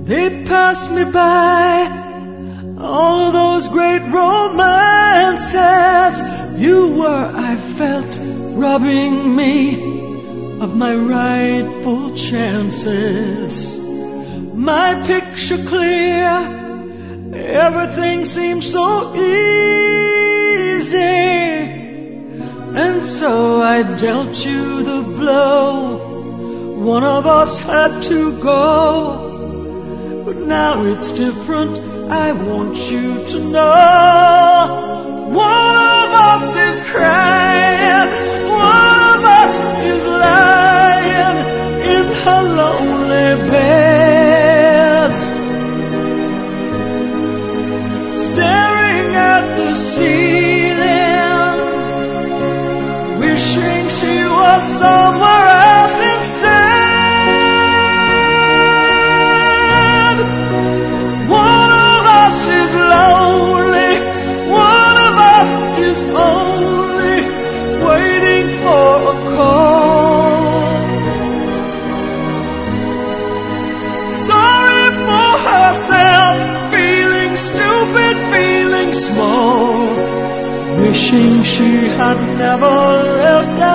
They passed me by, all of those great romances. You were, I felt, robbing me of my rightful chances. My picture clear, everything seemed so easy, and so I dealt you the blow. One of us had to go, but now it's different, I want you to know. One of us is crying, one of us is lying in her lonely bed, staring at the ceiling, wishing she was somewhere else instead. One of us is lonely, one of us is only waiting for a call. Sorry for herself, feeling stupid, feeling small, wishing she had never left at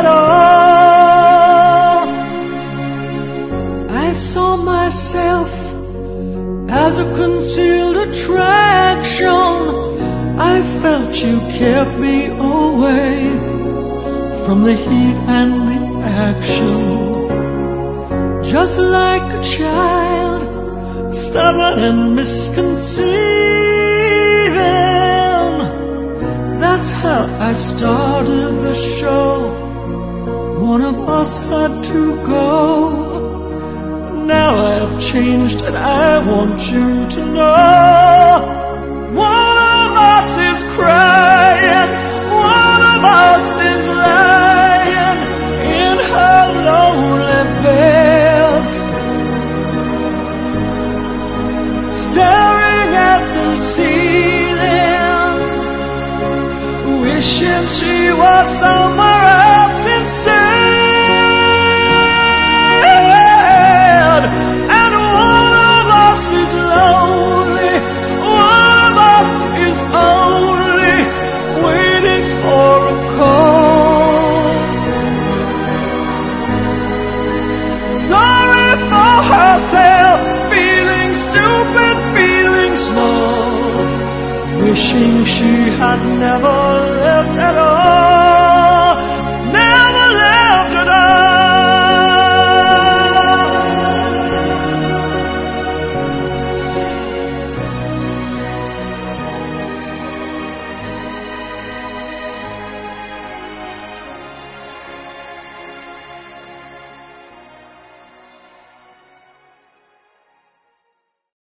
all. I saw myself as a concealed attraction. I felt you kept me away from the heat and the action. Just like a child, stubborn and misconceiving. That's how I started the show. One of us had to go. Now I've changed and I want you to know. One of us is crying, one of us is lying in her lonely bed, staring at the ceiling, wishing she was somewhere else instead. Feeling stupid, feeling small, wishing she had never left at all.